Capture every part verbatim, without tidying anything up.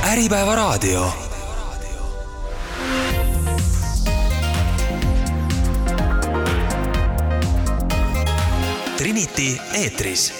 Äripäeva raadio. Trinity eetris.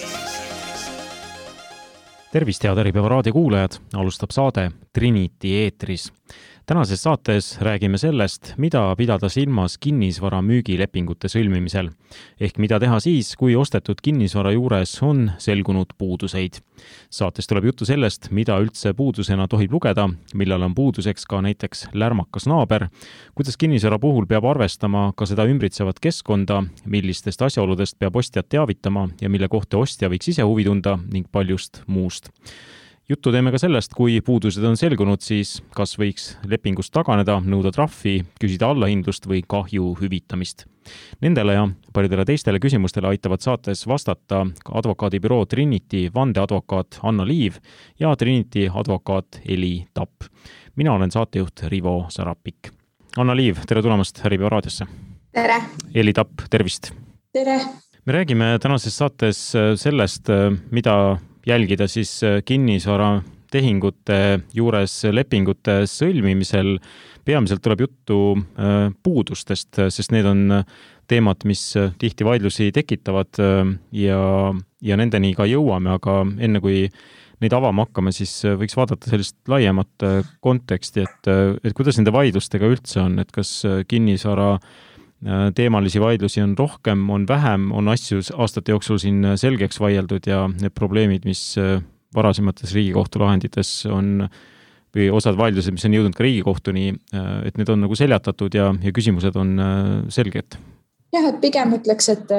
Tervist, head Äripäeva raadio kuulajad, alustab saade Trinity eetris. Tänases saates räägime sellest, mida pidada silmas kinnisvara müügilepingute sõlmimisel, ehk mida teha siis, kui ostetud kinnisvara juures on selgunud puuduseid. Saates tuleb juttu sellest, mida üldse puudusena tohib lugeda, millal on puuduseks ka näiteks lärmakas naaber, kuidas kinnisvara puhul peab arvestama ka seda ümbritsevat keskkonda, millistest asjaoludest peab ostjat teavitama ja mille kohta ostja võiks ise huvi tunda ning paljust muust. Juttu teeme ka sellest, kui puudused on selgunud, siis kas võiks lepingust taganeda, nõuda trahvi, küsida allahindlust või kahju hüvitamist. Nendele ja paljudele teistele küsimustele aitavad saates vastata advokaadibüroo Trinity vandeadvokaat Anna Liiv ja Trinity advokaat Eli Tapp. Mina olen saatejuht Rivo Sarapik. Anna Liiv, tere tulemast Äripäeva raadiosse. Tere. Eli Tapp, tervist. Tere. Me räägime tänases saates sellest, mida jälgida siis kinnisvara tehingute juures lepingute sõlmimisel. Peamiselt tuleb juttu puudustest, sest need on teemad, mis tihti vaidlusi tekitavad ja, ja nendeni ka jõuame, aga enne kui neid avama hakkame, siis võiks vaadata sellist laiemat konteksti, et, et kuidas nende vaidlustega üldse on, et kas kinnisvara teemalisi vaidlusi on rohkem, on vähem, on asju aastate jooksul siin selgeks vaieldud ja need probleemid, mis varasemates Riigikohtu lahendites on või osad vaidlused, mis on jõudnud ka Riigikohtuni, et need on nagu seljatatud ja, ja küsimused on selged. Jah, et pigem ütleks, et,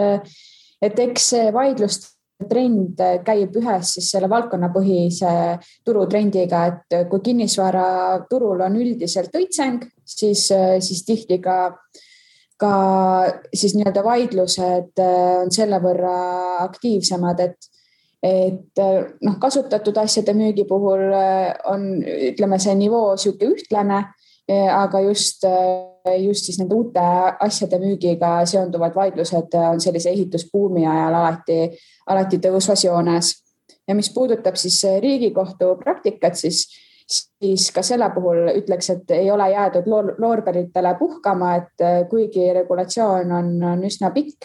et eks see vaidlust trend käib ühes siis selle valdkonnapõhise turutrendiga, et kui kinnisvara turul on üldiselt õitseng, siis, siis tihti ka ka siis nii-öelda vaidlused on selle võrra aktiivsemad, et, et noh, kasutatud asjade müügi puhul on, ütleme, see nivoo siuke ühtlane, aga just, just siis nende uute asjade müügiga seonduvad vaidlused on sellise ehitusbuumi ajal alati, alati tõusvas joones. Ja mis puudutab siis Riigikohtu praktikat, siis siis ka selle puhul ütleks, et ei ole jäädud loorberitele puhkama, et kuigi regulatsioon on, on üsna pikk,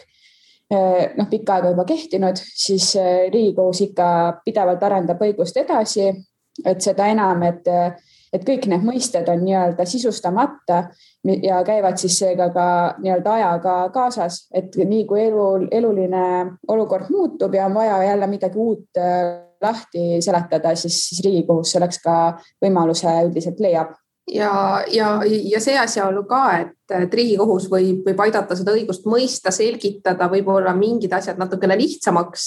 noh, pikka aega juba kehtinud, siis Riigikohus ikka pidevalt arendab õigust edasi, et seda enam, et, et kõik need mõisted on nii-öelda sisustamata ja käivad siis seega ka nii-öelda ajaga kaasas, et nii kui elu, eluline olukord muutub ja on vaja jälle midagi uut lahti seletada, siis, siis Riigikohus selleks ka võimaluse üldiselt leiab. Ja, ja, ja see asjaolu ka, et, et Riigikohus võib, võib aidata seda õigust mõista, selgitada, võib-olla mingid asjad natukene lihtsamaks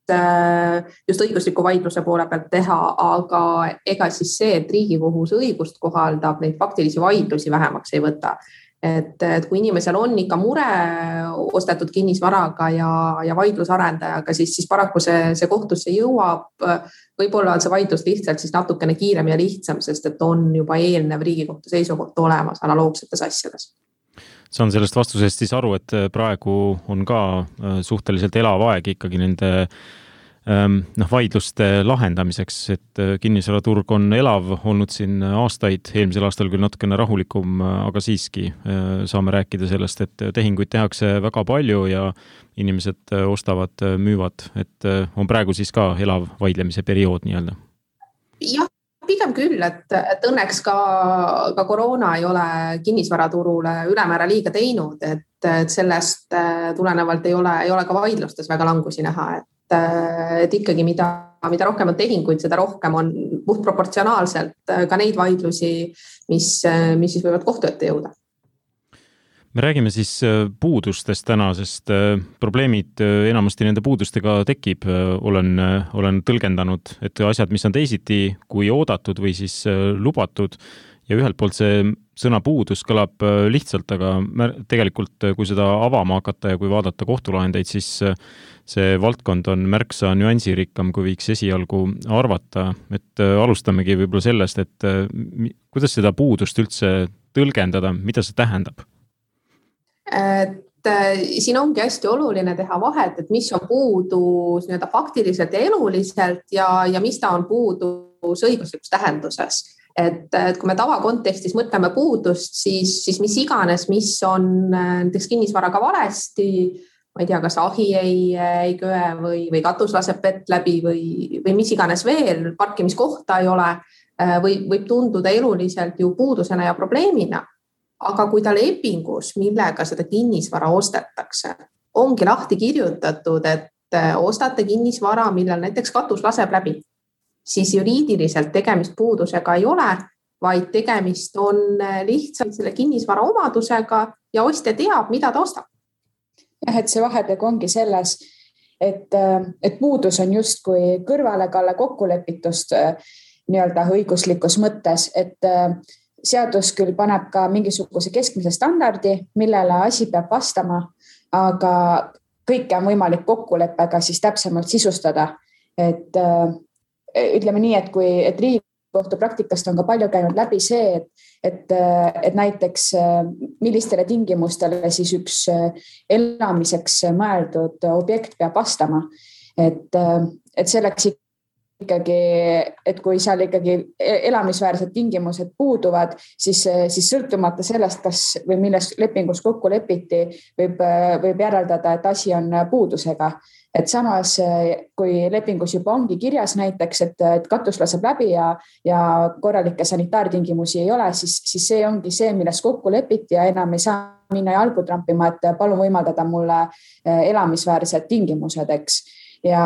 just õigusliku vaidluse poole pealt teha, aga ega siis see, et Riigikohus õigust kohaldab, neid faktilisi vaidlusi vähemaks ei võta. Et, et kui inimesel on ikka mure ostetud kinnisvaraga ja, ja vaidlusarendajaga, siis, siis paraku see, see kohtusse jõuab. Võib-olla on see vaidlus lihtsalt siis natukene kiirem ja lihtsam, sest et on juba eelnev Riigikohtu seisukoht olemas analoogsetes asjades. Saan sellest vastusest siis aru, et praegu on ka suhteliselt elav aeg ikkagi nende noh, vaidluste lahendamiseks, et kinnisvaraturg on elav olnud siin aastaid, eelmisel aastal küll natukene rahulikum, aga siiski saame rääkida sellest, et tehinguid tehakse väga palju ja inimesed ostavad, müüvad, et on praegu siis ka elav vaidlemise periood nii-öelda. Jah, pigem küll, et, et õnneks ka, ka koroona ei ole kinnisvaraturule ülemäära liiga teinud, et, et sellest tulenevalt ei ole, ei ole ka vaidlustes väga langusi näha, et et ikkagi mida, mida rohkem on tehinguid, seda rohkem on puhtproportsionaalselt ka neid vaidlusi, mis, mis siis võivad kohtu ette jõuda. Me räägime siis puudustest täna, sest probleemid enamasti nende puudustega tekib. Olen, olen tõlgendanud, et asjad, mis on teisiti kui oodatud või siis lubatud ja ühelt poolt see sõna puudus kõlab lihtsalt, aga tegelikult kui seda avama hakata ja kui vaadata kohtulahendeid, siis see valdkond on märksa nüansirikkam, kui võiks esialgu arvata. Et alustamegi võib-olla sellest, et kuidas seda puudust üldse tõlgendada, mida see tähendab? Et siin ongi hästi oluline teha vahet, et mis on puudus nii-öelda faktiliselt ja eluliselt ja, ja mis ta on puudus õiguslikus tähenduses. et, et kui me tavakontekstis mõtleme puudust, siis, siis mis iganes, mis on näiteks kinnisvaraga valesti, ma ei tea, kas ahi ei, ei köe või, või katus laseb vett läbi või, või mis iganes veel, parkimiskohta ei ole, või, võib tunduda eluliselt ju puudusena ja probleemina. Aga kui ta lepingus, millega seda kinnisvara ostetakse, ongi lahti kirjutatud, et ostate kinnisvara, millel näiteks katus laseb läbi, siis juriidiliselt tegemist puudusega ei ole, vaid tegemist on lihtsalt selle kinnisvara omadusega ja ostja teab, mida ta ostab. Jah, et see vahetegu ongi selles, et, et puudus on justkui kõrvalekalle kokkulepitust nii-öelda õiguslikus mõttes, et seadus küll paneb ka mingisuguse keskmise standardi, millele asi peab vastama, aga kõike on võimalik kokkuleppega siis täpsemalt sisustada. Et ütleme nii, et kui et Riigikohtu praktikast on ka palju käinud läbi see, et, et, et näiteks millistele tingimustele siis üks elamiseks mõeldud objekt peab vastama. Et, et selleks ikkagi, et kui seal ikkagi elamisväärsed tingimused puuduvad, siis, siis sõltumata sellest, kas või milles lepingus kokku lepiti, võib, võib järeldada, et asi on puudusega. Et samas, kui lepingus juba ongi kirjas näiteks, et, et katus laseb läbi ja, ja korralikke sanitaartingimusi ei ole, siis, siis see ongi see, milles kokku lepiti ja enam ei saa minna jalgu trampima, et palun võimaldada mulle elamisväärsed tingimused, eks. Ja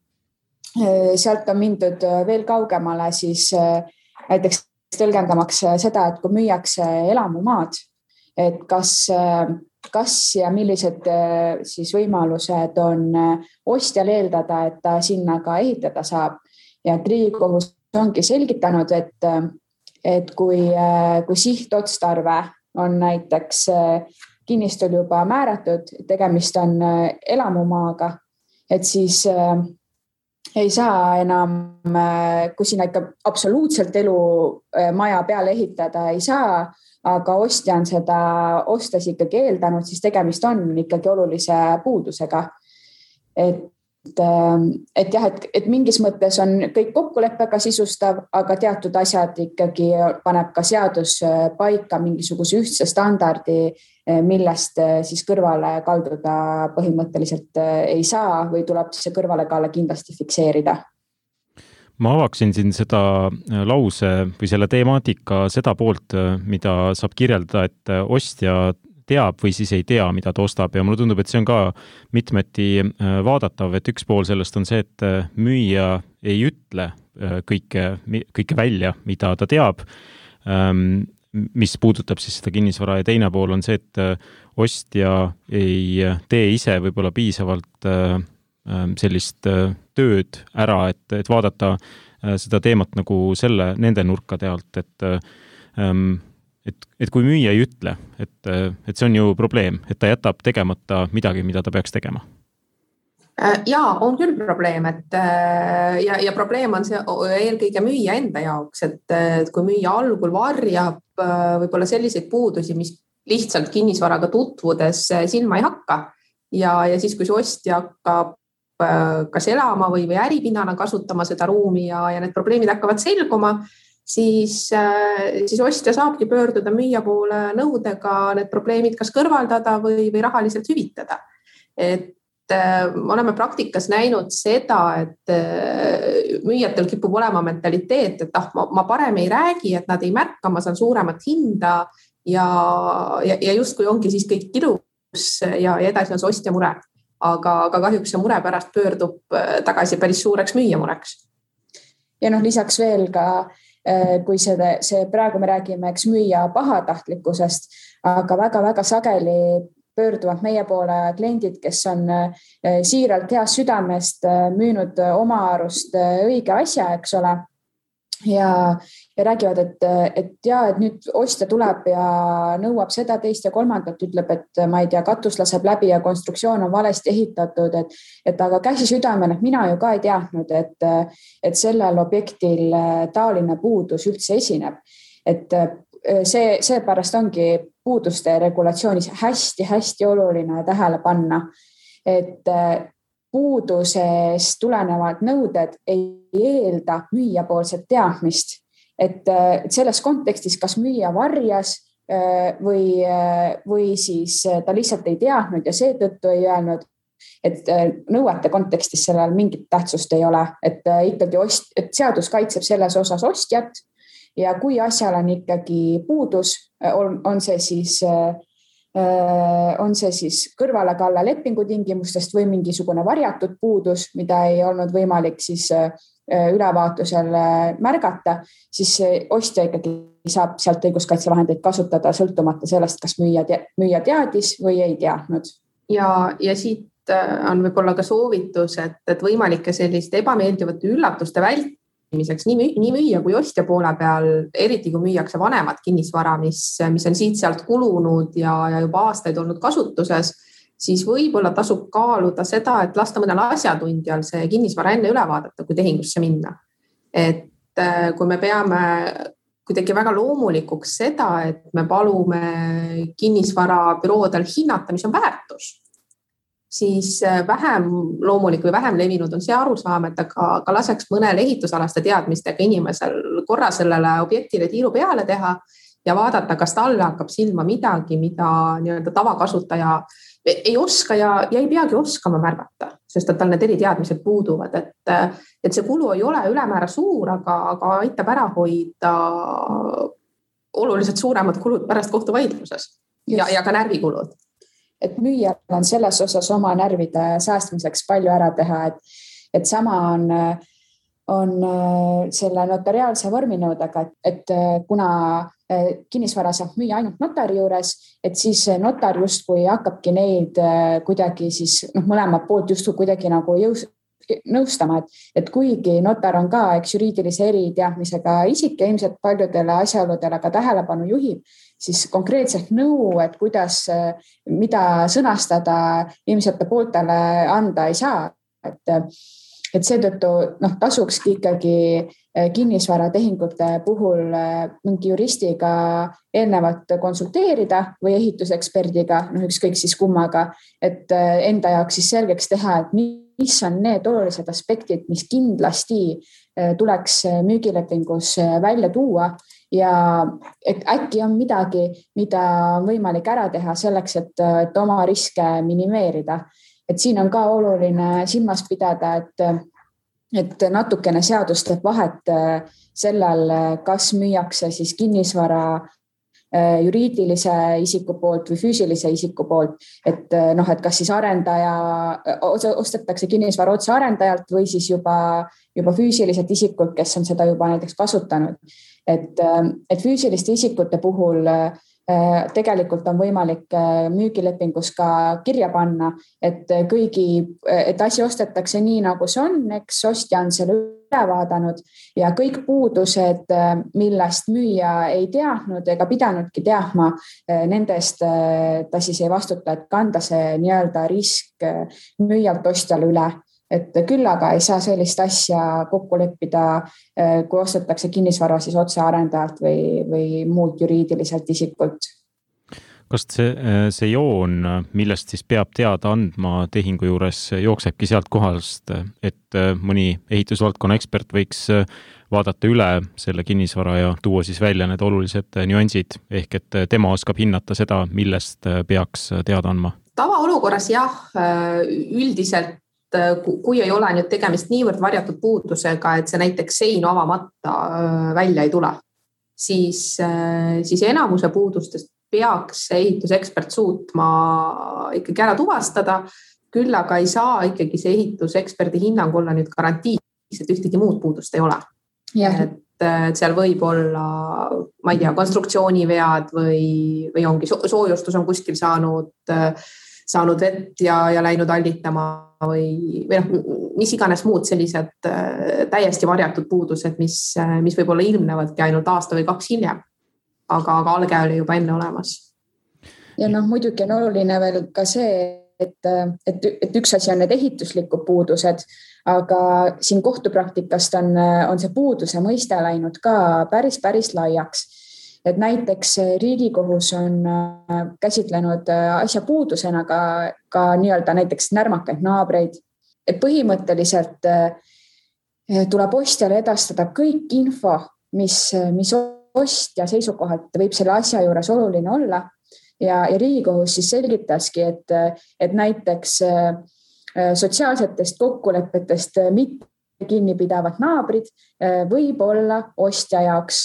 sealt on mindud veel kaugemale siis näiteks tõlgendamaks seda, et kui müüakse elamumaad, et kas, kas ja millised siis võimalused on ostjal eeldada, et ta sinna ka ehitada saab. Ja Riigikohus ongi selgitanud, et, et kui, kui sihtotstarve on näiteks kinnistul juba määratud, tegemist on elamumaaga, et siis ei saa enam, kui sinna ikka absoluutselt elu maja peale ehitada ei saa, aga ostja on seda ostes ikkagi eeldanud, siis tegemist on ikkagi olulise puudusega. Et, et jah, et, et mingis mõttes on kõik kokkuleppega sisustav, aga teatud asjad ikkagi paneb ka seadus paika mingisuguse ühtse standardi, millest siis kõrvale kalduda põhimõtteliselt ei saa või tuleb see kõrvale kaale kindlasti fikseerida. Ma avaksin siin seda lause või selle temaatika seda poolt, mida saab kirjeldada, et ostja teab või siis ei tea, mida ta ostab ja mulle tundub, et see on ka mitmeti vaadatav, et üks pool sellest on see, et müüja ei ütle kõike, kõike välja, mida ta teab, mis puudutab siis seda kinnisvara ja teine pool on see, et ostja ei tee ise võib-olla piisavalt sellist tööd ära, et, et vaadata seda teemat nagu selle, nende nurkade alt, et, et, et kui müüja ei ütle, et, et see on ju probleem, et ta jätab tegemata midagi, mida ta peaks tegema. Jaa, on küll probleem, et ja, ja probleem on see eelkõige müüja enda jaoks, et, et kui müüja algul varjab võib-olla selliseid puudusi, mis lihtsalt kinnisvaraga tutvudes silma ei hakka ja, ja siis, kui see ostja hakkab kas elama või, või äripinnana kasutama seda ruumi ja, ja need probleemid hakkavad selguma, siis, siis ostja saabki pöörduda müüja poole nõudega need probleemid kas kõrvaldada või, või rahaliselt hüvitada. Et me oleme praktikas näinud seda, et müüjatel kipub olema mentaliteet, et ah, ma, ma parem ei räägi, et nad ei märka, ma saan suuremat hinda ja, ja, ja justkui ongi siis kõik ilus ja, ja edasi on see ostja mure. Aga, aga kahjuks see mure pärast pöördub tagasi päris suureks müüja mureks. Ja noh, lisaks veel ka, kui see, see praegu me räägime eks müüja pahatahtlikkusest, aga väga-väga sageli pöörduvad meie poole kliendid, kes on siiralt heast südamest müünud oma arust õige asja, eks ole. Ja, ja räägivad, et, et ja, et nüüd ostja tuleb ja nõuab seda teist ja kolmandat, ütleb, et ma ei tea, katus laseb läbi ja konstruktsioon on valesti ehitatud, et, et aga käsi südamen, et mina ju ka ei teadnud, et, et sellel objektil taoline puudus üldse esineb. Et see, see pärast ongi puuduste regulatsioonis hästi-hästi oluline tähele panna, et puudusest tulenevad nõuded ei eelda müüjapoolset teadmist et, et selles kontekstis, kas müüja varjas või, või siis ta lihtsalt ei teadnud ja seetõttu ei öelnud, et nõuete kontekstis sellel mingit tähtsust ei ole, et ikkagi ost, et seadus kaitseb selles osas ostjat ja kui asjal on ikkagi puudus, on, on see siis, on see siis kõrvalekalle lepingutingimustest või mingisugune varjatud puudus, mida ei olnud võimalik siis ülevaatusel märgata, siis ostja ikkagi saab sealt õiguskaitsevahendeid kasutada sõltumata sellest, kas müüja, müüja teadis või ei teadnud. Ja, ja siit on võib-olla ka soovitus, et, et võimalike selliste ebameeldivate üllatuste vältimiseks nii, nii müüja kui ostja poole peal, eriti kui müüakse vanemat kinnisvara, mis, mis on siit-sealt kulunud ja, ja juba aastaid olnud kasutuses, siis võib-olla tasub kaaluda seda, et lasta mõnel asjatundjal see kinnisvara enne üle vaadata, kui tehingusse minna. Et kui me peame kuidagi väga loomulikuks seda, et me palume kinnisvarabüroodel hinnata, mis on väärtus, siis vähem loomulik või vähem levinud on see arusaam, et aga, aga laseks mõnel ehitusalaste teadmistega inimesel korra sellele objektile tiiru peale teha ja vaadata, kas talle hakkab silma midagi, mida nii-öelda tavakasutaja ei oska ja, ja ei peagi oskama märgata, sest et tal need eriteadmised puuduvad, et, et see kulu ei ole ülemäära suur, aga, aga aitab ära hoida oluliselt suuremad kulud pärast kohtuvaidluses ja, ja ka närvikulud. Et müüjal on selles osas oma närvide säästmiseks palju ära teha, et, et sama on, on selle notariaalse vorminõudega, et, et kuna kinnisvara saab müüa ainult notari juures, et siis notar justkui hakkabki neid kuidagi siis noh, mõlemad poolt justkui kuidagi nagu jõus, nõustama, et, et kuigi notar on ka eks juriidilise eriteadmisega isik ja ilmselt paljudele asjaoludele ka tähelepanu juhib, siis konkreetselt nõu, et kuidas, mida sõnastada ilmselt pooltele anda ei saa, et, et seetõttu noh, tasukski ikkagi kinnisvaratehingute puhul mingi juristiga eelnevalt konsulteerida või ehituseksperdiga, noh ükskõik siis kummaga, et enda jaoks siis selgeks teha, et mis on need olulised aspektid, mis kindlasti tuleks müügilepingus välja tuua ja et äkki on midagi, mida on võimalik ära teha selleks, et, et oma riske minimeerida. Et siin on ka oluline silmas pidada, et et natukene seadus teeb vahet sellel, kas müüakse siis kinnisvara juriidilise isiku poolt või füüsilise isiku poolt, et noh, et kas siis arendaja, ostetakse kinnisvara otse arendajalt või siis juba, juba füüsiliselt isikult, kes on seda juba näiteks kasutanud. Et, et füüsiliste isikute puhul tegelikult on võimalik müügilepingus ka kirja panna, et kõigi, et asi ostetakse nii, nagu see on, eks ostja on selle üle vaadanud ja kõik puudused, millest müüja ei teadnud ega pidanudki teadma, nendest ta siis ei vastuta, et kanda see nii-öelda risk müüjalt ostjale üle. Et küll aga ei saa sellist asja kokku leppida, kui ostetakse kinnisvara siis otse arendajalt või, või muult juriidiliselt isikult. Kas see, see joon, millest siis peab teada andma tehingu juures, jooksebki sealt kohast, et mõni ehitusvaldkonna ekspert võiks vaadata üle selle kinnisvara ja tuua siis välja need olulised nüansid, ehk et tema oskab hinnata seda, millest peaks teada andma? Tavaolukorras jah, üldiselt kui ei ole nüüd tegemist niivõrd varjatud puudusega, et see näiteks seinu avamata välja ei tule, siis, siis enamuse puudustest peaks ehitusekspert suutma ikkagi ära tuvastada, küll aga ei saa ikkagi see ehituseksperdi hinnang olla nüüd garantiis, et ühtegi muud puudust ei ole. Yeah. Et, et seal võib olla, ma ei tea, konstruktsioonivead või, või ongi soojustus on kuskil saanud saanud vett ja, ja läinud allitama või, või noh, mis iganes muud sellised täiesti varjatud puudused, mis, mis võib-olla ilmnevadki ainult aasta või kaks hiljem, aga, aga alge oli juba enne olemas. Ja noh, muidugi on oluline veel ka see, et, et, et üks asi on need ehituslikud puudused, aga siin kohtupraktikast on, on see puuduse mõiste läinud ka päris, päris laiaks. Et näiteks Riigikohus on käsitlenud asja puudusena ka, ka nii-öelda näiteks närmakaid naabreid. Et põhimõtteliselt tuleb ostjale edastada kõik info, mis, mis ostja seisukohalt võib selle asja juures oluline olla. Ja, ja Riigikohus siis selgitaski, et, et näiteks sotsiaalsetest kokkulepetest mitte kinni pidavad naabrid võib olla ostja jaoks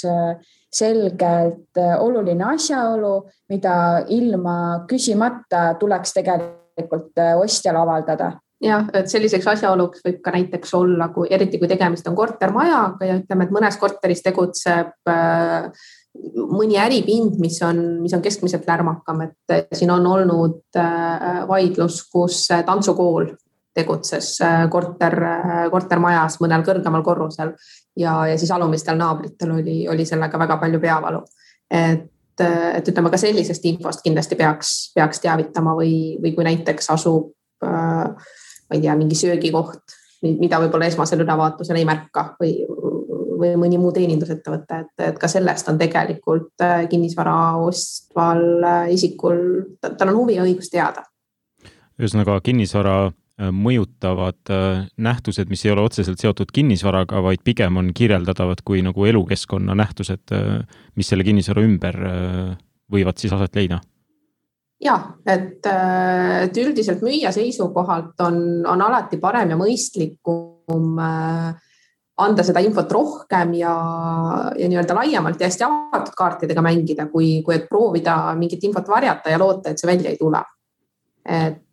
selgelt oluline asjaolu, mida ilma küsimata tuleks tegelikult ostjal avaldada. Jah, et selliseks asjaoluks võib ka näiteks olla, kui, eriti kui tegemist on kortermajaga ja ütleme, et mõnes korteris tegutseb äh, mõni äripind, mis on, mis on keskmiselt lärmakam, et siin on olnud äh, vaidlus, kus tantsukool tegutses äh, korter, äh, kortermajas mõnel kõrgemal korrusel ja, ja siis alumistel naabritel oli, oli sellega väga palju peavalu. Et, et ütleme, ka sellisest infost kindlasti peaks, peaks teavitama või, või kui näiteks asub äh, ma ei tea, mingi söögikoht, mida võib-olla esmasel ülevaatusel ei märka või, või mõni muu teenindusettevõte, et, et ka sellest on tegelikult kinnisvara ostval isikul, tal on huvi ja õigus teada. Ühesõnaga kinnisvara mõjutavad nähtused, mis ei ole otseselt seotud kinnisvaraga, vaid pigem on kirjeldatavad kui nagu elukeskkonna nähtused, mis selle kinnisvara ümber võivad siis aset leida. Ja, et, et üldiselt müüja seisukohalt on, on alati parem ja mõistlikum anda seda infot rohkem ja, ja nii-öelda laiemalt ja hästi avatud kaartidega mängida, kui, kui et proovida mingit infot varjata ja loota, et see välja ei tule. Et,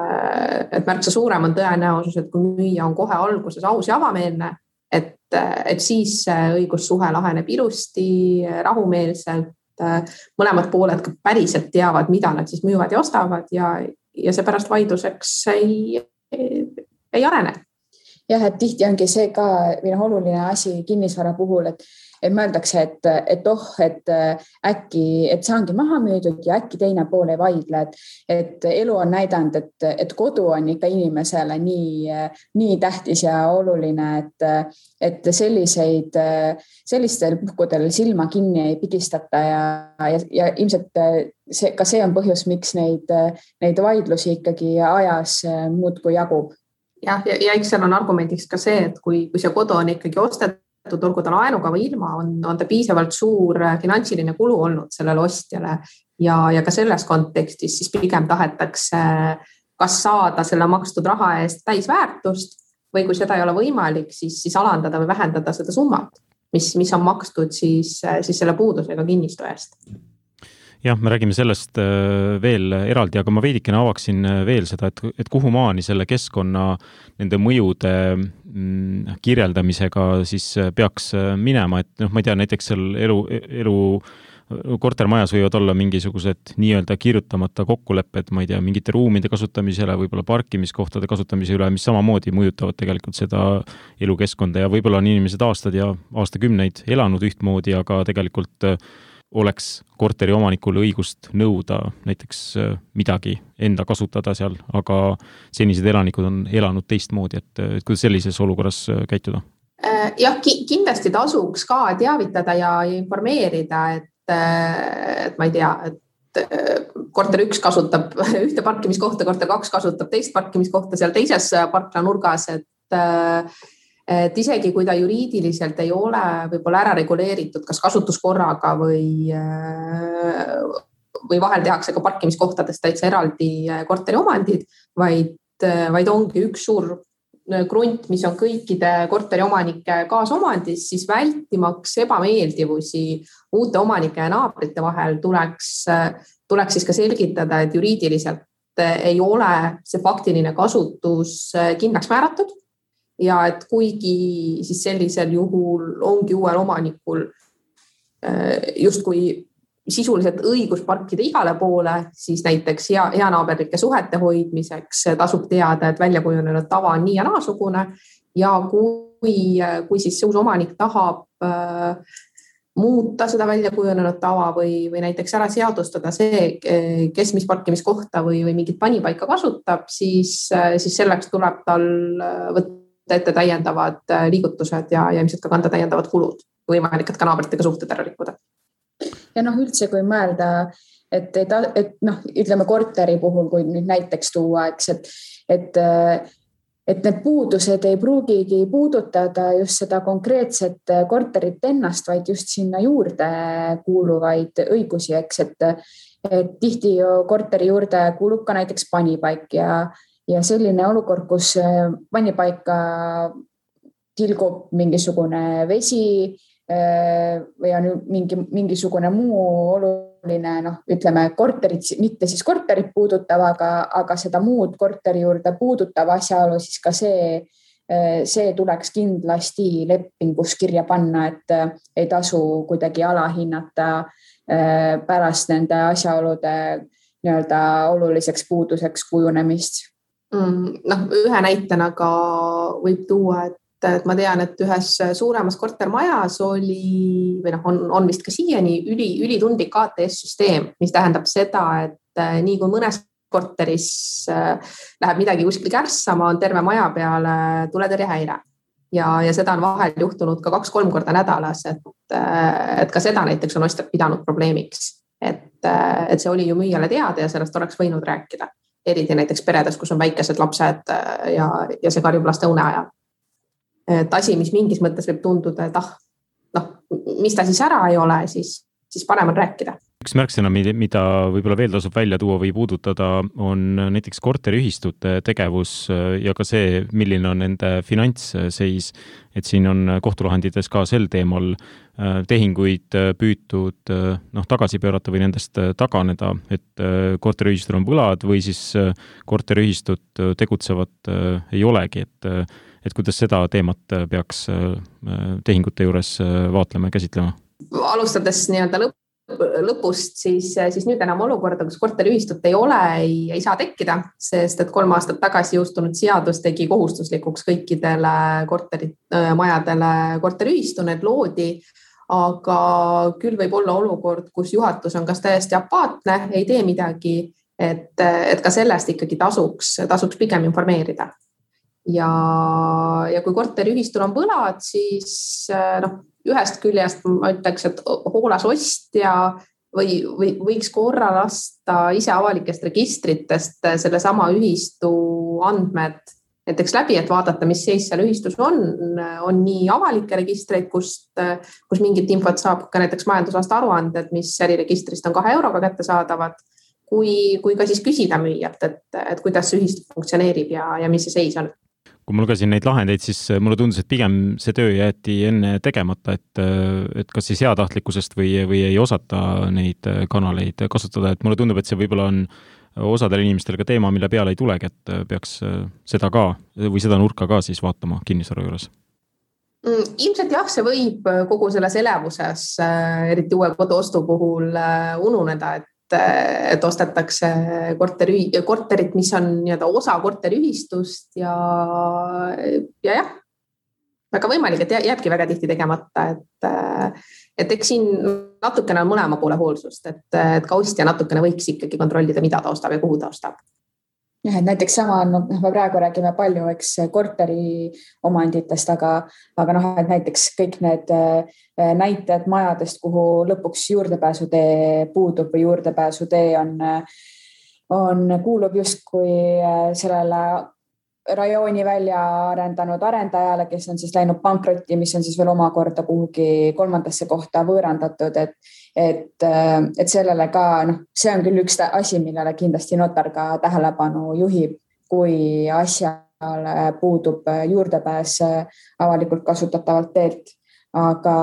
et märksa suurem on tõenäosus, et kui müüja on kohe alguses aus ja avameelne, et, et siis õigussuhe laheneb ilusti, rahumeelselt, mõlemad pooled ka päriselt teavad, mida nad siis müüvad ja ostavad ja, ja see pärast vaidluseks ei, ei arene. Jah, et tihti ongi see ka oluline asi kinnisvara puhul, et, et mõeldakse, et, et oh, et äkki, et see ongi maha müüdud ja äkki teine pool ei vaidle, et, et elu on näidanud, et, et kodu on ikka inimesele nii, nii tähtis ja oluline, et, et selliseid, sellistel puhkudel silma kinni ei pigistata ja, ja, ja ilmselt see, ka see on põhjus, miks neid, neid vaidlusi ikkagi ajas muudkui jagub. Jah, ja, ja eks seal on argumendiks ka see, et kui, kui see kodu on ikkagi ostetud, olgu ta laenuga või ilma, on, on ta piisavalt suur finantsiline kulu olnud sellele ostjale ja, ja ka selles kontekstis siis pigem tahetakse kas saada selle makstud raha eest täisväärtust või kui seda ei ole võimalik, siis, siis alandada või vähendada seda summat, mis, mis on makstud siis, siis selle puudusega kinnistu eest. Jah, me räägime sellest veel eraldi, aga ma veidikene avaksin veel seda, et, et kuhu maani selle keskkonna nende mõjude kirjeldamisega siis peaks minema, et noh, ma ei tea, näiteks seal elu, elu kortermajas võivad olla mingisugused nii-öelda kirjutamata kokkulepped, ma ei tea, mingite ruumide kasutamisele, võib-olla parkimiskohtade kasutamise üle, mis samamoodi mõjutavad tegelikult seda elukeskkonda ja võib-olla on inimesed aastad ja aastakümneid elanud ühtmoodi, aga tegelikult oleks korteri omanikul õigust nõuda näiteks midagi enda kasutada seal, aga senised elanikud on elanud teistmoodi, et, et kuidas sellises olukorras käituda? Jah, kindlasti tasuks ka teavitada ja informeerida, et, et ma ei tea, et korter üks kasutab ühte parkimiskohta, korter kaks kasutab teist parkimiskohta seal teises parkla nurgas, et et isegi kui ta juriidiliselt ei ole võib-olla ära reguleeritud kas kasutuskorraga või, või vahel tehakse ka parkimiskohtadest täitsa eraldi korteri omandid, vaid, vaid ongi üks suur krunt, mis on kõikide korteri omanike kaasomandis, siis vältimaks ebameeldivusi uute omanike ja naabrite vahel tuleks, tuleks siis ka selgitada, et juriidiliselt ei ole see faktiline kasutus kindlaks määratud. Ja et kuigi siis sellisel juhul ongi uuel omanikul justkui sisuliselt õigus parkida igale poole, siis näiteks hea, hea naaberlike suhete hoidmiseks tasub teada, et väljakujunenud tava on nii ja naasugune ja kui, kui siis see uus omanik tahab muuta seda väljakujunenud tava või, või näiteks ära seadustada see, kes mis parkimiskohta või, või mingit panipaika kasutab, siis, siis selleks tuleb tal võtta ette täiendavad liigutused ja, ja ilmselt ka kanda täiendavad kulud, võimalik, et ka naabritega suhted ära rikkuda. Ja noh, üldse kui mõelda, et, et, et noh, ütleme korteri puhul, kui nüüd näiteks tuua, eks, et, et, et need puudused ei pruugigi puudutada just seda konkreetset korterit ennast, vaid just sinna juurde kuuluvaid õigusi, eks, et, et tihti ju korteri juurde kuulub ka näiteks panipaik ja, ja selline olukord, kus panipaika tilgub mingisugune vesi või on mingi, mingisugune muu oluline, noh, ütleme korterit, mitte siis korterit puudutav, aga, aga seda muud korteri juurde puudutav asjaolu, siis ka see, see tuleks kindlasti lepingus kirja panna, et ei tasu kuidagi alahinnata pärast nende asjaolude nii-öelda oluliseks puuduseks kujunemist. Mm, noh, ühe näitena ka võib tuua, et et ma tean, et ühes suuremas kortermajas oli, või noh, on, on vist ka siiani üli, ülitundlik A T S-süsteem, mis tähendab seda, et nii kui mõnes korteris läheb midagi kuskil kärssama, on terve maja peale tuletõrjehäire. Ja, ja seda on vahel juhtunud ka kaks-kolm korda nädalas, et, et ka seda näiteks on ostjad pidanud probleemiks. Et, et see oli ju müüjale teada ja sellest oleks võinud rääkida. Eriti näiteks peredes, kus on väikesed lapsed ja, ja see karjub laste une ajal. Et asi, mis mingis mõttes võib tunduda, et ah, noh, mis ta siis ära ei ole, siis, siis parem on rääkida. Üks märksõna, mida võib-olla veel tasub välja tuua või puudutada, on näiteks korteriühistute tegevus ja ka see, milline on nende finantsseis. Et siin on kohtulahendites ka sel teemal tehinguid püütud noh, tagasi pöörata või nendest taganeda, et korteriühistul on võlad või siis korteriühistut tegutsevat ei olegi, et et kuidas seda teemat peaks tehingute juures vaatlema ja käsitlema? Alustades nii-öelda lõp, lõpust, siis, siis nüüd enam olukorda, kus korteriühistut ei ole, ei, ei saa tekkida, sest et kolm aastat tagasi jõustunud seadus tegi kohustuslikuks kõikidele korterit, majadele korteriühistu, need loodi, aga küll võib olla olukord, kus juhatus on kas täiesti apaatne, ei tee midagi, et, et ka sellest ikkagi tasuks, tasuks pigem informeerida. Ja, ja kui korteriühistul on võlad, siis noh, ühest küljest ma ütleks, et hoolas ostja või, või võiks korra lasta ise avalikest registritest selle sama ühistu andmed näiteks läbi, et vaadata, mis seis seal ühistus on. On nii avalikke registreid, kust, kus mingit infot saab ka näiteks majandusaasta aruanded, mis äriregistrist on kahe euroga kätte saadavad, kui, kui ka siis küsida müüjalt, et, et kuidas see ühistu funktsioneerib ja, ja mis see seis on. Kui ma lugesin neid lahendeid, siis mulle tundus, et pigem see töö jäeti enne tegemata, et, et kas siis heatahtlikkusest või, või ei osata neid kanaleid kasutada. Et mulle tundub, et see võib-olla on osadel inimestel ka teema, mille peale ei tulegi, et peaks seda ka või seda nurka ka siis vaatama kinnisvara juures. Ilmselt jah, see võib kogu selles elevuses, eriti uue koduostu puhul ununeda, et et ostetakse korteri, korterit, mis on nii-öelda osa korteriühistust ja, ja jah, väga võimalik, et jääbki väga tihti tegemata, et, et eks siin natukene on mõlema poole hoolsust, et, et ka ostja natukene võiks ikkagi kontrollida, mida ta ostab ja kuhu ta ostab. jah, et näiteks sama on, noh, me praegu räägime palju, eks korteri omanditest, aga, aga noh, et näiteks kõik need näitajad majadest, kuhu lõpuks juurdepääsutee puudub või juurdepääsutee on, on, kuulub justkui sellele rajooni välja arendanud arendajale, kes on siis läinud pankrotti, mis on siis veel omakorda kuhugi kolmandasse kohta võõrandatud, et, et, et sellele ka, noh, see on küll üks asi, millele kindlasti notar ka tähelepanu juhib, kui asjale puudub juurdepääs avalikult kasutatavalt teelt, aga,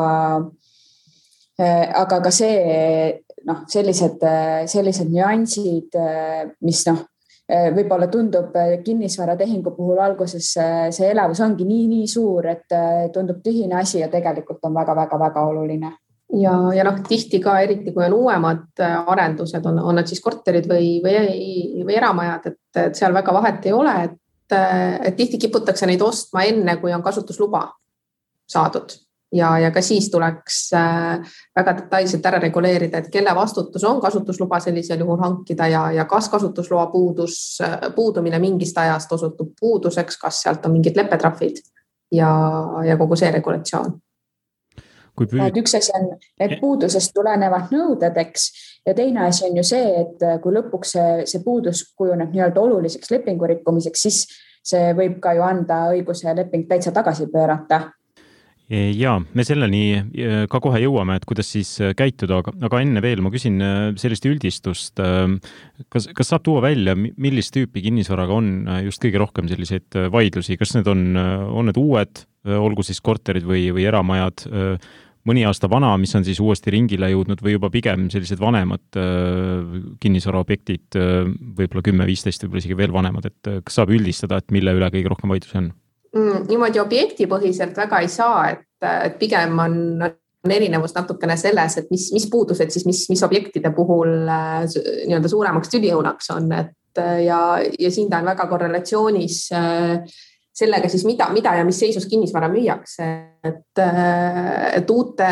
aga ka see, noh, sellised, sellised nüansid, mis noh, võib-olla tundub kinnisvaratehingu puhul alguses see elavus ongi nii, nii suur, et tundub tühine asi ja tegelikult on väga, väga, väga oluline. Ja, ja noh, tihti ka eriti, kui on uuemad arendused, on, on nad siis korterid või, või, või eramajad, et, et seal väga vahet ei ole, et, et tihti kiputakse neid ostma enne, kui on kasutusluba saadud. Ja, ja ka siis tuleks väga detailselt ära reguleerida, et kelle vastutus on kasutusluba sellisel juhul hankida ja, ja kas kasutusloa puudus, puudumine mingist ajast osutub puuduseks, kas sealt on mingid leppetrahvid ja, ja kogu see regulatsioon. Püüd... Üks asi on need puudusest tulenevad nõuded, eks, ja teine asi on ju see, et kui lõpuks see, see puudus kujuneb nii-öelda oluliseks lepingu rikkumiseks, siis see võib ka ju anda õiguse leping täitsa tagasi pöörata. Ja me selleni ka kohe jõuame, et kuidas siis käituda, aga, aga enne veel ma küsin sellist üldistust. Kas, kas saab tuua välja, millist tüüpi kinnisvaraga on just kõige rohkem selliseid vaidlusi? Kas need on, on need uued, olgu siis korterid või, või eramajad, mõni aasta vana, mis on siis uuesti ringile jõudnud või juba pigem sellised vanemad kinnisvaraobjektid, võib-olla kümme viisteist, võib-olla isegi veel vanemad, et kas saab üldistada, et mille üle kõige rohkem vaidlusi on? Mm, niimoodi objektipõhiselt väga ei saa, et, et pigem on, on erinevus natukene selles, et mis, mis puudused siis, mis, mis objektide puhul nii-öelda suuremaks tüliõunaks on, et ja, ja siin ta on väga korrelatsioonis sellega siis, mida, mida ja mis seisus kinnisvara müüakse, et, et uute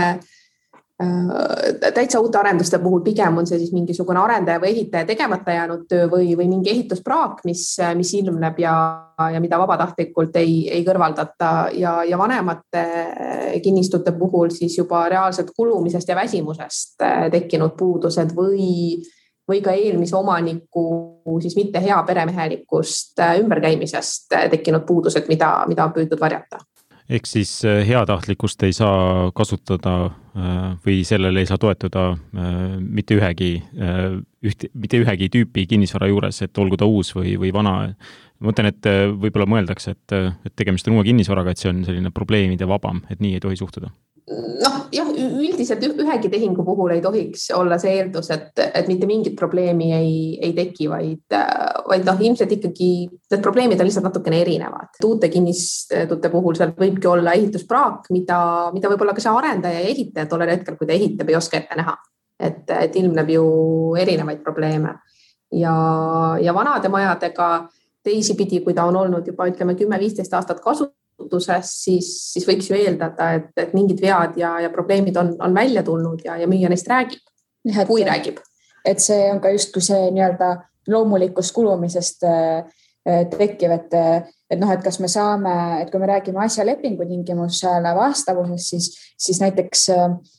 täitsa uute arenduste puhul pigem on see siis mingisugune arendaja või ehitaja tegemata jäänud töö või, või mingi ehituspraak, mis, mis ilmneb ja, ja mida vabatahtlikult ei, ei kõrvaldata ja, ja vanemate kinnistute puhul siis juba reaalselt kulumisest ja väsimusest tekkinud puudused või, või ka eelmise omaniku siis mitte hea peremehelikust ümberkäimisest tekkinud puudused, mida, mida on püüdnud varjata. Ehk siis heatahtlikkust ei saa kasutada või sellele ei saa toetuda mitte ühegi, üht, mitte ühegi tüüpi kinnisvara juures, et olgu ta uus või, või vana. Ma mõtlen, et võib-olla mõeldakse, et, et tegemist on uue kinnisvaraga, et see on selline probleemide vabam, et nii ei tohi suhtuda. Noh, jah, üldiselt ühegi tehingu puhul ei tohiks olla see eeldus, et, et mitte mingit probleemi ei, ei teki, vaid, vaid noh, ilmselt ikkagi need probleemid on lihtsalt natukene erinevad. Uute kinnistute puhul seal võibki olla ehituspraak, mida, mida võib-olla ka see arendaja ja ehitaja tollel hetkel, kui ta ehitab, ei oska ette näha. Et, et ilmneb ju erinevaid probleeme. Ja, ja vanade majadega teisipidi, kui ta on olnud juba ütleme kümme viisteist aastat kasu, Siis, siis võiks ju eeldada, et, et mingid vead ja, ja probleemid on, on välja tulnud ja, ja müüja neist räägib, ja, kui et, räägib. Et see on ka just kui see nii-öelda loomulikust kulumisest tekkiv, et, et, noh, et kas me saame, et kui me räägime asja lepingu tingimusele vastavusest, siis, siis näiteks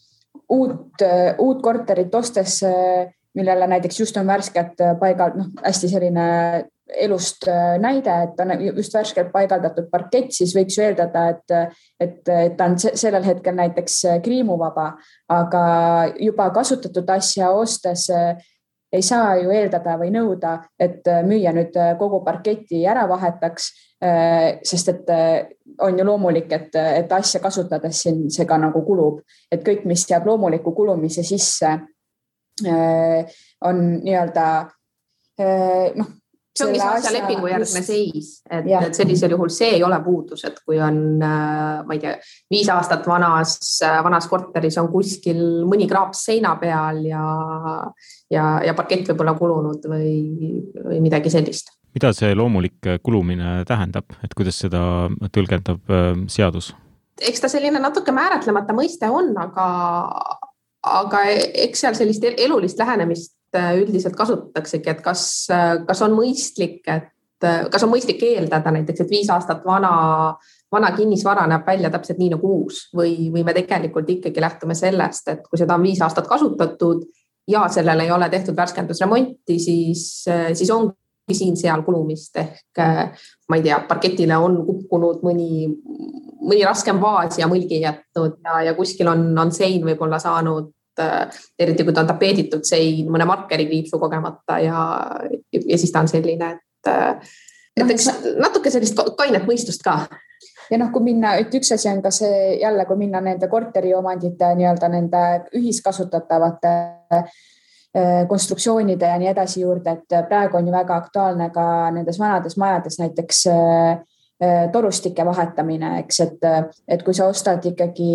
uut, uut korterit ostes, millele näiteks just on värskelt paigalt, noh, hästi selline elust näide, et on just värskelt paigaldatud parkett, siis võiks ju eeldada, et, et, et ta on sellel hetkel näiteks kriimuvaba, aga juba kasutatud asja ostes ei saa ju eeldada või nõuda, et müüa nüüd kogu parketi ära vahetaks, sest et on ju loomulik, et, et asja kasutades siin see ka nagu kulub, et kõik, mis jääb loomuliku kulumise sisse, on nii-öelda noh, see ongi see asja lepingu järgne seis, et, et sellisel juhul see ei ole puudus, et kui on, ma ei tea, viis aastat vanas, vanas korteris on kuskil mõni kraaps seina peal ja, ja, ja parkett võib olla kulunud või, või midagi sellist. Mida see loomulik kulumine tähendab, et kuidas seda tõlgendab seadus? Eks ta selline natuke määratlemata mõiste on, aga, aga eks seal sellist elulist lähenemist üldiselt kasutataksegi, et kas, kas on mõistlik, et kas on mõistlik eeldada näiteks, et viis aastat vana, vana kinnisvara näeb välja täpselt nii nagu uus või, või me tegelikult ikkagi lähtume sellest, et kui seda on viis aastat kasutatud ja sellele ei ole tehtud värskendusremonti, siis, siis ongi siin seal kulumist ehk ma ei tea, parketile on kukkunud mõni, mõni raskem vaas ja mõlgi jätnud ja, ja kuskil on, on sein võib-olla saanud eriti kui ta on tapeeditud sein mõne markeri kriipsu kogemata ja, ja siis ta on selline, et, et eks natuke sellist kainet mõistust ka. Ja noh, kui minna, et üks asi on ka see jälle, kui minna nende korteriomandite nii-öelda nende ühiskasutatavate konstruktsioonide ja nii edasi juurde, et praegu on ju väga aktuaalne ka nendes vanades majades näiteks torustike vahetamine, eks, et, et kui sa ostad ikkagi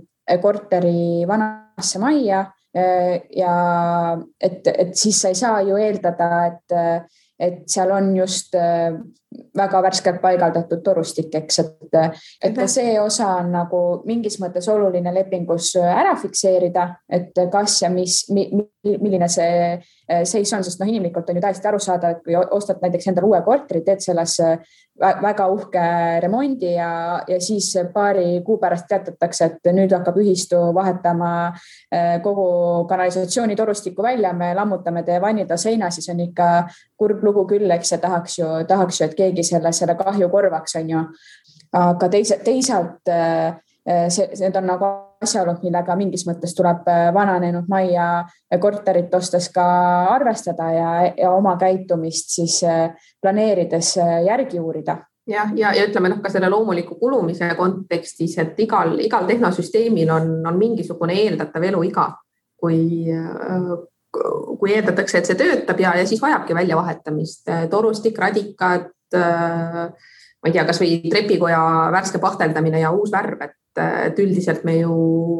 korteri vanasse majja ja et, et siis sa ei saa ju eeldada, et, et seal on just väga värskelt paigaldatud torustik, eks, et, et see osa on nagu mingis mõttes oluline lepingus ära fikseerida, et kas ja mis, milline see seis on, sest noh, inimlikult on ju täiesti aru saada, et kui ostad näiteks endale uue korteri, teed selles väga uhke remondi ja, ja siis paari kuu pärast teatatakse, et nüüd hakkab ühistu vahetama kogu kanalisatsiooni torustiku välja, me lammutame teie vannida seina, siis on ikka kurb lugu küll, eks ja tahaks ju, tahaks ju, et keegi selle, selle kahju korvaks, on ju. Aga teise, teisalt see, need on nagu asjaolud, millega mingis mõttes tuleb vananenud majja korterit ostes ka arvestada ja, ja oma käitumist siis planeerides järgi uurida. Ja, ja, ja ütleme noh, ka selle loomuliku kulumise kontekstis, et igal, igal tehnosüsteemil on, on mingisugune eeldatav eluiga, kui, kui eeldatakse, et see töötab ja, ja siis vajabki väljavahetamist. Torustik, radikad, ma ei tea, kas või trepikoja värske pahteldamine ja uus värv, et, et üldiselt me ju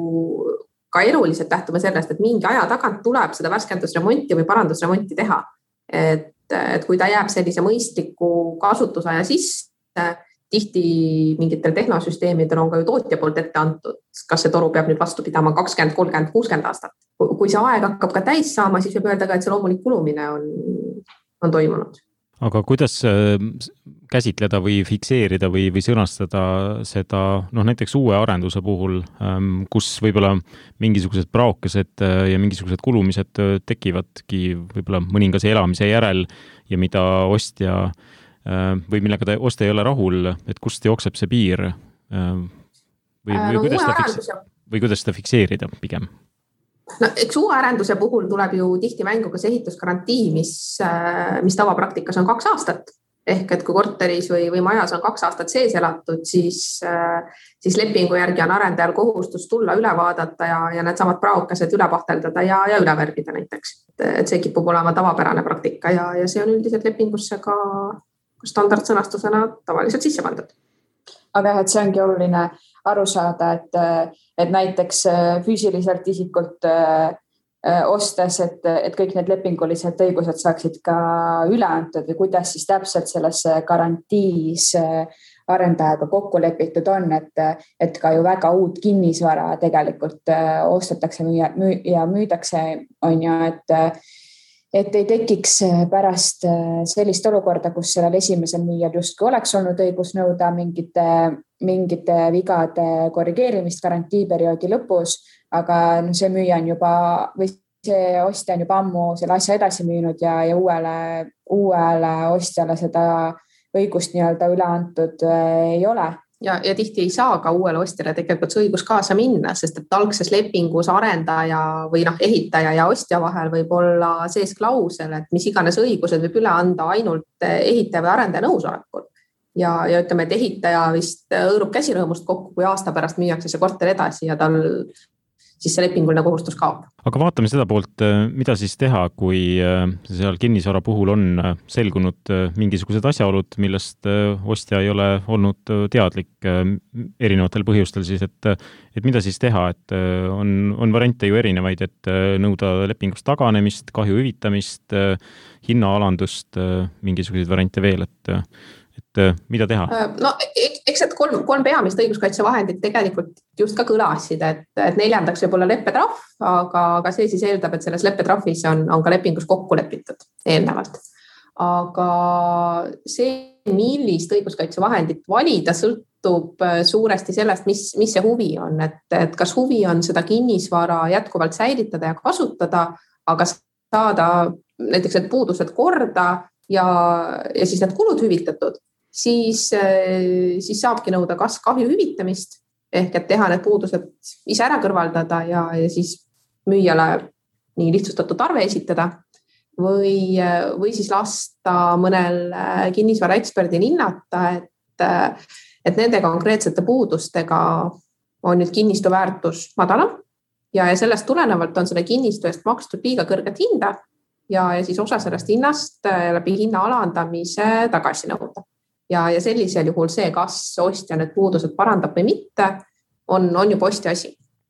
ka eluliselt lähtume sellest, et mingi aja tagant tuleb seda värskendusremonti või parandusremonti teha. Et, et kui ta jääb sellise mõistliku kasutusaja sisse, tihti mingitel tehnosüsteemidel on ka ju tootja poolt ette antud, kas see toru peab nüüd vastu pidama kakskümmend, kolmkümmend, kuuskümmend aastat. Kui see aeg hakkab ka täis saama, siis võib öelda ka, et see loomulik kulumine on, on toimunud. Aga kuidas käsitleda või fikseerida või, või sõnastada seda, noh näiteks uue arenduse puhul, kus võib-olla mingisugused praokesed ja mingisugused kulumised tekivadki võib-olla mõningase elamise järel ja mida ostja või millega ta ostja ei ole rahul, et kust jookseb see piir või, või, no, kuidas, ta fikse, või kuidas ta fikseerida pigem? No, eks uue arenduse puhul tuleb ju tihti mängu ka see ehitusgarantii, mis, mis tavapraktikas on kaks aastat. Ehk et kui korteris või, või majas on kaks aastat sees elatud, siis, siis lepingu järgi on arendajal kohustus tulla üle vaadata ja, ja need samad praokesed üle pahteldada ja, ja üle värvida näiteks. Et see kipub olema tavapärane praktika ja, ja see on üldiselt lepingusse ka standardsõnastusena tavaliselt sisse pandud. Aga et see ongi oluline aru saada, et, et näiteks füüsiliselt isikult ostes, et, et kõik need lepingulised õigused saaksid ka üle antud või kuidas siis täpselt selles garantiis arendajaga kokku lepitud on, et, et ka ju väga uut kinnisvara tegelikult ostetakse müüa, müü, ja müüdakse, on ju, et et ei tekiks pärast sellist olukorda, kus sellel esimesel müüjal justkui oleks olnud õigus nõuda mingite, mingite vigade korrigeerimist garantiiperioodi lõpus, aga no see müüja on juba, või see ostja on juba ammu selle asja edasi müünud ja, ja uuele, uuele ostjale seda õigust nii-öelda üle antud ei ole. Ja, ja tihti ei saa ka uuele ostjale tegelikult see õigus kaasa minna, sest et algses lepingus arendaja või noh, ehitaja ja ostja vahel võib olla sees klausel, et mis iganes õigused võib üle anda ainult ehitaja või arendaja nõusolekul. Ja, ja ütleme, et ehitaja vist õõrub käsirõõmust kokku, kui aasta pärast müüakse see korter edasi ja tal siis see lepinguline kohustus kaob. Aga vaatame seda poolt, mida siis teha, kui seal kinnisvara puhul on selgunud mingisugused asjaolud, millest ostja ei ole olnud teadlik erinevatel põhjustel siis, et, et mida siis teha, et on, on variante ju erinevaid, et nõuda lepingust taganemist, kahju hüvitamist, hinnaalandust, mingisuguseid variante veel, et et mida teha? No, eks et kolm, kolm peamist õiguskaitsevahendit tegelikult just ka kõlasid, et, et neljandaks võib olla leppetrahv, aga, aga see siis eeldab, et selles leppetrahvis on, on ka lepingus kokku lepitud eelnevalt. Aga see, millist õiguskaitsevahendit valida, sõltub suuresti sellest, mis, mis see huvi on, et, et kas huvi on seda kinnisvara jätkuvalt säilitada ja kasutada, aga saada näiteks need puudused korda ja, ja siis need kulud hüvitatud, siis, siis saabki nõuda kas kahju hüvitamist ehk et teha need puudused ise ära kõrvaldada ja, ja siis müüjale nii lihtsustatud arve esitada või, või siis lasta mõnel kinnisvaraeksperdil hinnata, et, et nende konkreetsete puudustega on nüüd kinnistu väärtus madalam ja, ja sellest tulenevalt on selle kinnistu eest makstud liiga kõrget hinda ja, ja siis osa sellest hinnast läbi hinna alandamise tagasi nõuda. Ja, ja sellisel juhul see, kas ostja need puudused parandab või mitte, on, on juba ostja asi.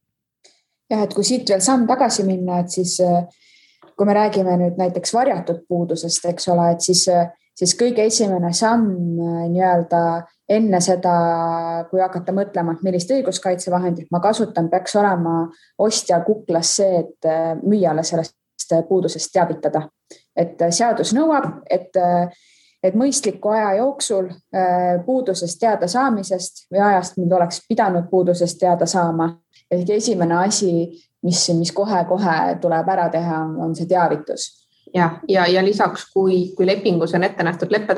Ja, et kui siit veel samm tagasi minna, et siis kui me räägime nüüd näiteks varjatud puudusest, eks ole, et siis, siis kõige esimene samm nii-öelda enne seda, kui hakata mõtlema, et millist õiguskaitsevahendit ma kasutan, peaks olema ostja kuklas see, et müüjale sellest puudusest teavitada. Et seadus nõuab, et, et mõistliku aja jooksul puudusest teada saamisest või ajast, mil oleks pidanud puudusest teada saama. Ehk esimene asi, mis, mis kohe-kohe tuleb ära teha, on see teavitus. Ja, ja, ja lisaks, kui, kui lepingus on ette nähtud leppetrahv,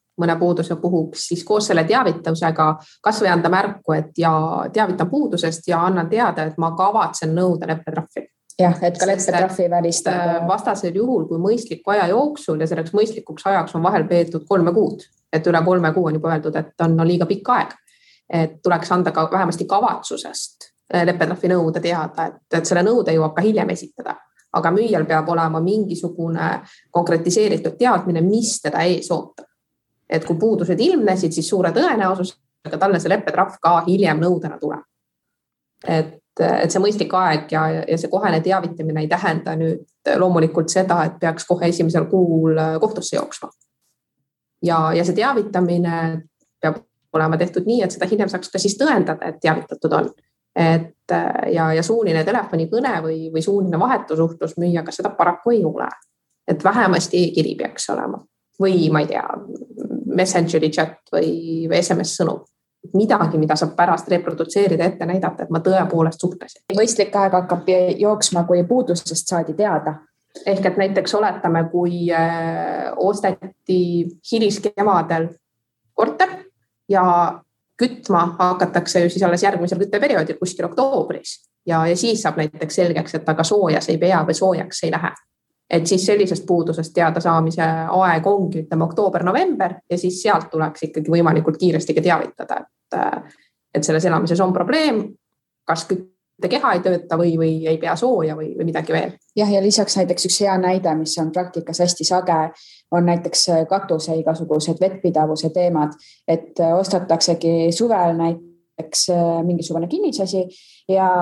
mõne puuduse puhuks, siis koos selle teavitavusega kas või anda märku, et ja teavitan puudusest ja annan teada, et ma kavatsen nõuda leppetrahvi. Jah, et ka leppetrahvi välistada. Vastasel juhul, kui mõistliku aja jooksul ja selleks mõistlikuks ajaks on vahel peetud kolme kuud, et üle kolme kuu on juba öeldud, et on, on liiga pikk aeg, et tuleks anda ka vähemasti kavatsusest leppetrahvi nõude teada, et, et selle nõude jõuab ka hiljem esitada. Aga müüjal peab olema mingisugune konkretiseeritud teadmine, mis teda ees ootab. Et kui puudused ilmnesid, siis suure tõenäosusega talle see leppetrahv ka hiljem nõudena tuleb. Et et see mõistlik aeg ja, ja see kohene teavitamine ei tähenda nüüd loomulikult seda, et peaks kohe esimesel kuul kohtusse jooksma. Ja, ja see teavitamine peab olema tehtud nii, et seda hiljem saaks ka siis tõendada, et teavitatud on. Et, ja, ja suuline telefonikõne või, või suuline vahetusuhtlus müüaga seda paraku ei ole. Et vähemasti e-kiri peaks olema. Või ma ei tea, Messengeri chat või, või S M S sõnum. Midagi, mida saab pärast reprodutseerida, ette näidata, et ma tõepoolest suhtlesin. Mõistlik aeg hakkab jooksma, kui puudusest saadi teada. Ehk et näiteks oletame, kui osteti hiliskevadel korter ja kütma hakatakse ju siis alles järgmisel kütteperioodil kuskil oktoobris ja, ja siis saab näiteks selgeks, et aga soojas ei pea või soojaks ei lähe. Et siis sellisest puudusest teada saamise aeg ongi, ütleme, oktoober-november ja siis sealt tuleks ikkagi võimalikult kiiresti ka teavitada, et, et selles elamises on probleem, kas küttekeha ei tööta või, või ei pea sooja või, või midagi veel. Jah, ja lisaks näiteks üks hea näide, mis on praktikas hästi sage, on näiteks katuse igasugused vettpidavuse teemad, et ostataksegi suvel näiteks mingisugune kinnisasi ja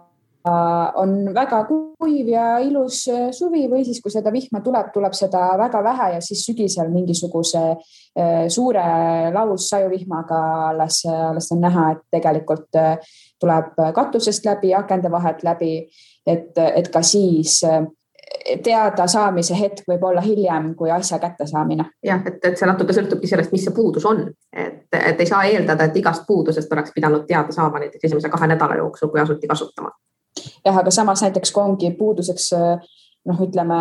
on väga kuiv ja ilus suvi või siis, kui seda vihma tuleb, tuleb seda väga vähe ja siis sügisel mingisuguse suure laussajuvihmaga alles, alles on näha, et tegelikult tuleb katusest läbi, akende vahet läbi, et, et ka siis teada saamise hetk võib olla hiljem kui asja kätte saamine. Jah, et, et see natuke sõltubki sellest, mis see puudus on. Et, et ei saa eeldada, et igast puudusest oleks pidanud teada saama näiteks esimese kahe nädala jooksul, kui asuti kasutama. Jah, aga samas näiteks kui ongi puuduseks, noh, ütleme,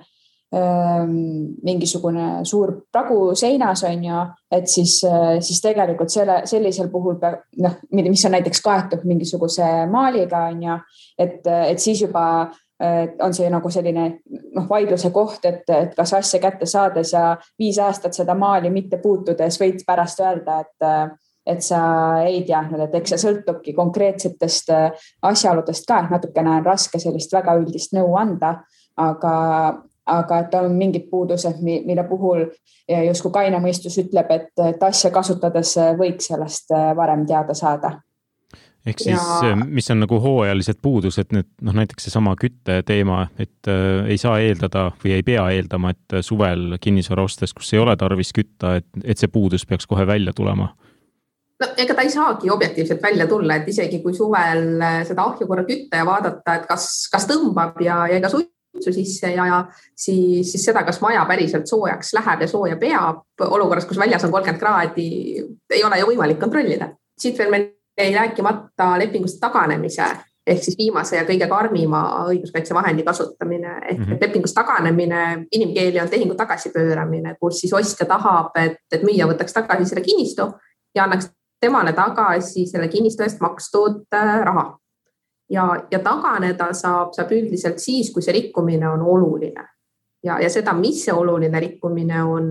mingisugune suur pragu seinas on ju, et siis, siis tegelikult selle, sellisel puhul, noh, mis on näiteks kaetud mingisuguse maaliga on ju, et, et siis juba on see nagu selline noh, vaidluse koht, et, et kas asja kätte saades ja viis aastat seda maali mitte puutudes võid pärast öelda, et et sa ei teadnud, et eks see sõltubki konkreetsetest asjaoludest ka, et natukene on raske sellist väga üldist nõu anda, aga, aga et on mingid puudused, mille puhul justkui kaine mõistus ütleb, et, et asja kasutades võiks sellest varem teada saada. Ehk siis, ja... mis on nagu hooajalised puudused, nüüd, noh, näiteks see sama kütte teema, et äh, ei saa eeldada või ei pea eeldama, et suvel kinnisvara ostes, kus ei ole tarvis kütta, et, et see puudus peaks kohe välja tulema. No, ega ta ei saagi objektiivselt välja tulla, et isegi kui suvel seda ahju korra kütta ja vaadata, et kas, kas tõmbab ja, ja ega suitsu sisse ja, ja siis, siis seda, kas maja päriselt soojaks läheb ja sooja peab, olukorras, kus väljas on kolmkümmend kraadi, ei ole ju võimalik kontrollida. Siit veel meil ei rääkimata lepingust taganemise ehk siis viimase ja kõige karmima õiguskaitsevahendi kasutamine ehk mm -hmm. lepingust taganemine, inimkeeli on tehingu tagasipööramine, kus siis ostja tahab, et, et müüja võtaks tagasi selle kinnistu ja annaks temale tagasi selle kinnistu eest makstud raha. Ja, ja taganeda saab, saab üldiselt siis, kui see rikkumine on oluline. Ja, ja seda, mis see oluline rikkumine on,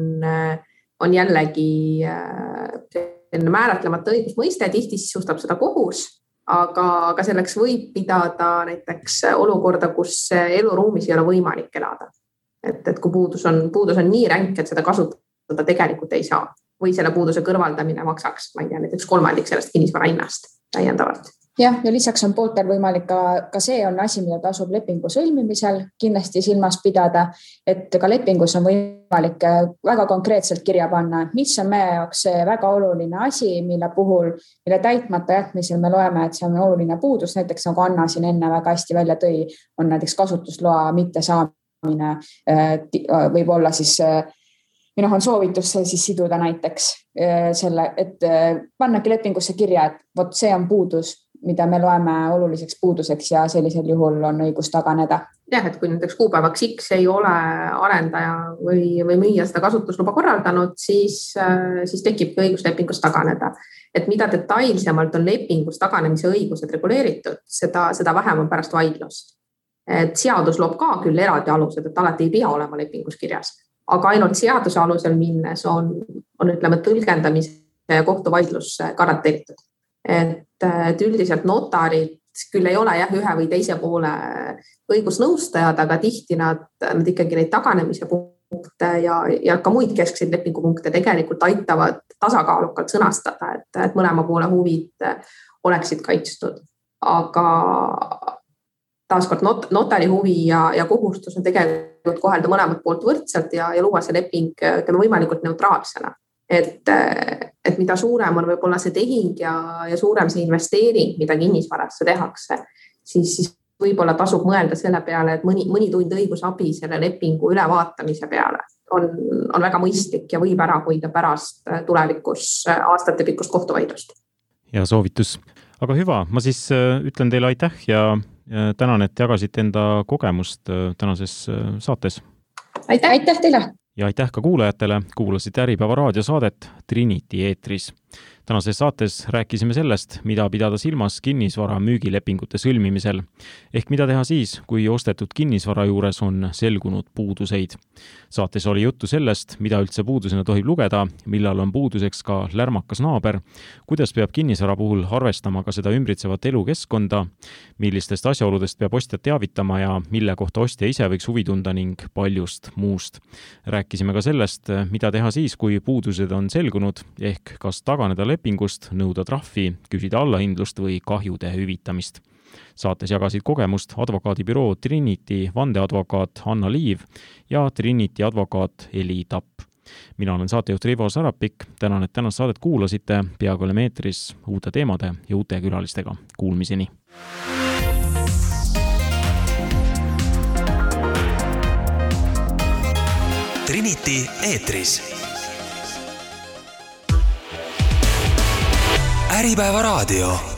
on jällegi määratlemata õigusmõiste, tihti sisustab seda kohus, aga, aga selleks võib pidada näiteks olukorda, kus eluruumis ei ole võimalik elada. Et, et kui puudus on, puudus on nii ränk, et seda kasutada tegelikult ei saa. Või selle puuduse kõrvaldamine maksaks, ma ei tea, näiteks kolmandik sellest kinnisvara hinnast täiendavalt. Jah, ja lisaks on pooltel võimalik ka, ka see on asi, mida tasub lepingu sõlmimisel kindlasti silmas pidada, et ka lepingus on võimalik väga konkreetselt kirja panna, mis on meie jaoks väga oluline asi, mille puhul, mille täitmata jätmisel me loeme, et see on oluline puudus, näiteks nagu Anna siin enne väga hästi välja tõi, on näiteks kasutusloa mittesaamine, võib olla siis Minu on soovitus siis siduda näiteks selle, et pannagi lepingusse kirja, et vot see on puudus, mida me loeme oluliseks puuduseks ja sellisel juhul on õigus taganeda. Jah, et kui näiteks kuupäevaks X ei ole arendaja või, või müüa seda kasutusluba korraldanud, siis, siis tekib õiguslepingust taganeda. Et mida detailsemalt on lepingus taganemise õigused reguleeritud, seda, seda vähem on pärast vaidlust. Et seadus loob ka küll eraldi alused, et alati ei pea olema lepingus kirjas, aga ainult seaduse alusel minnes on, on ütleme, tõlgendamise ja kohtuvaidlus garanteeritud. Et, et üldiselt notarid küll ei ole jah, ühe või teise poole õigusnõustajad, aga tihti nad, nad ikkagi neid taganemise punkte ja, ja ka muid keskseid lepingupunkte tegelikult aitavad tasakaalukalt sõnastada, et, et mõlema poole huvid oleksid kaitstud. Aga taaskord not, notari huvi ja, ja kohustus on tegelikult kohelda mõlemat poolt võrdselt ja, ja luua see leping võimalikult neutraalsena. Et, et mida suurem on võib-olla see tehing ja, ja suurem see investeering, mida kinnisvarasse tehakse, siis, siis võib-olla tasub mõelda selle peale, et mõni, mõni tund õigusabi selle lepingu ülevaatamise peale on, on väga mõistlik ja võib ära hoida pärast tulevikus aastate pikkust kohtuvaidlust. Ja soovitus. Aga hüva, ma siis ütlen teile aitäh ja tänan, et jagasite enda kogemust tänases saates. Aitäh, aitäh teile! Ja aitäh ka kuulajatele, kuulasite Äripäeva raadiosaadet Trinity eetris. Tänases saates rääkisime sellest, mida pidada silmas kinnisvara müügilepingute sõlmimisel, ehk mida teha siis, kui ostetud kinnisvara juures on selgunud puuduseid. Saates oli juttu sellest, mida üldse puudusena tohib lugeda, millal on puuduseks ka lärmakas naaber, kuidas peab kinnisvara puhul arvestama ka seda ümbritsevat elukeskkonda, millistest asjaoludest peab ostjat teavitama ja mille kohta ostja ise võiks huvi tunda ning paljust muust. Rääkisime ka sellest, mida teha siis, kui puudused on selgunud, ehk kas taganeda lepingust, nõuda trahvi, küsida allahindlust või kahjude hüvitamist. Saates jagasid kogemust advokaadibüroo Trinity vandeadvokaat Anna Liiv ja Trinity advokaat Eli Tapp. Mina olen saatejuht Rivo Sarapik, tänan, et tänast saadet kuulasite, peaaegu oleme eetris uute teemade ja uute külalistega. Kuulmiseni! Trinity eetris. Äripäeva raadio.